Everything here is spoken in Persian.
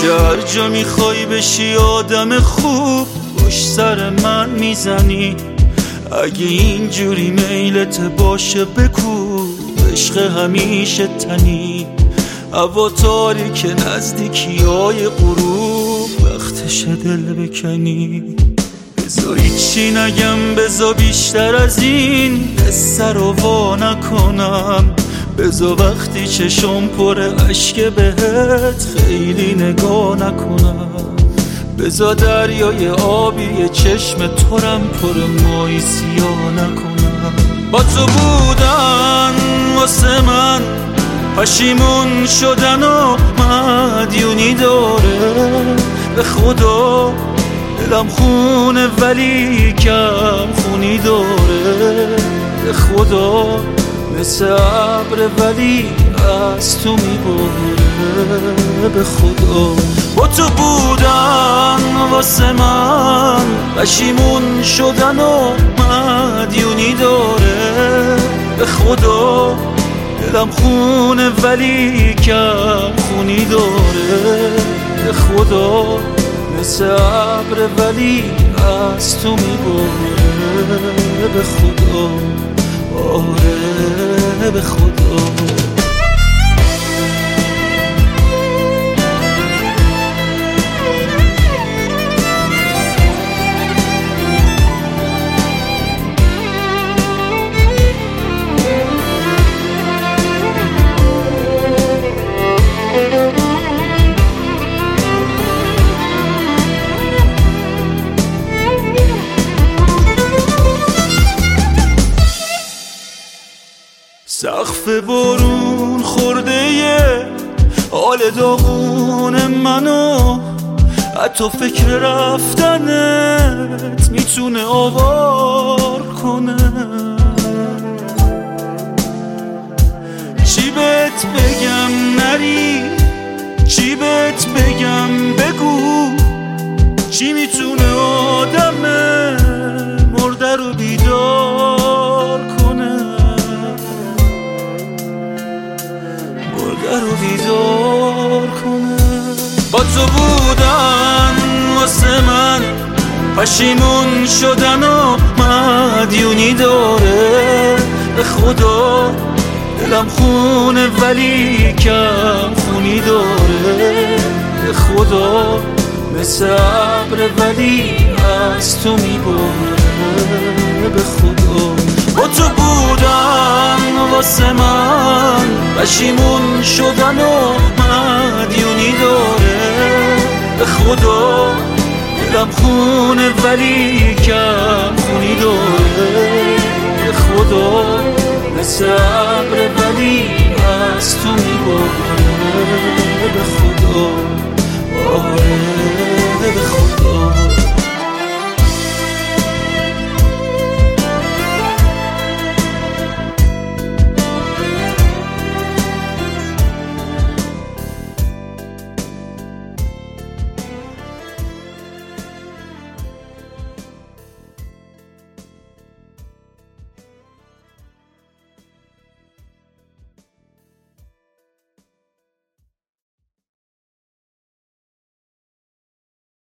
هر جا میخوای بشی آدم خوب پشت سر من میزنی. اگه اینجوری میلت باشه بگو عشق همیشه تنی. هوا تاریک نزدیکی های غروب وقتشه دل بکنی. بزا هیچی نگم بزا بیشتر از این قصه رو وا نکنم. بزا وقتی چشم پر اشک بهت خیلی نگاه نکنم. بزا دریای آبی چشم ترم پر مای سیاه نکنم. با تو بودن واسه من پشیمون شدن و مدیونی داره. به خدا دلم خونه ولی کم خونی داره. به خدا مثل ابر ولی از تو میباره. به خدا با تو بودن واسه من پشیمون شدن و مدیونی داره. به خدا دلم خونه ولی کم خونی داره. به خدا مثل ابر ولی از تو میباره. به خدا آره به خدا. سقف بارون خورده یه حال داغون منو. حتی فکر رفتنت میتونه آوار کنه. چی بهت بگم نری، چی بهت بگم بگو. چی میتونه آدم مرده رو بیدار کنه. رو بیدار کنه. با تو بودن واسه من پشیمون شدن و مدیونی داره. به خدا دلم خونه ولی کم خونی داره. به خدا مثل ابر ولی از تو میباره. به خدا با تو بودن واسه من پشیمون شدن و مدیونی داره. به خدا دلم خونه ولی کم خونی داره. به خدا مثل ابر ولی از تو میباره. به خدا آره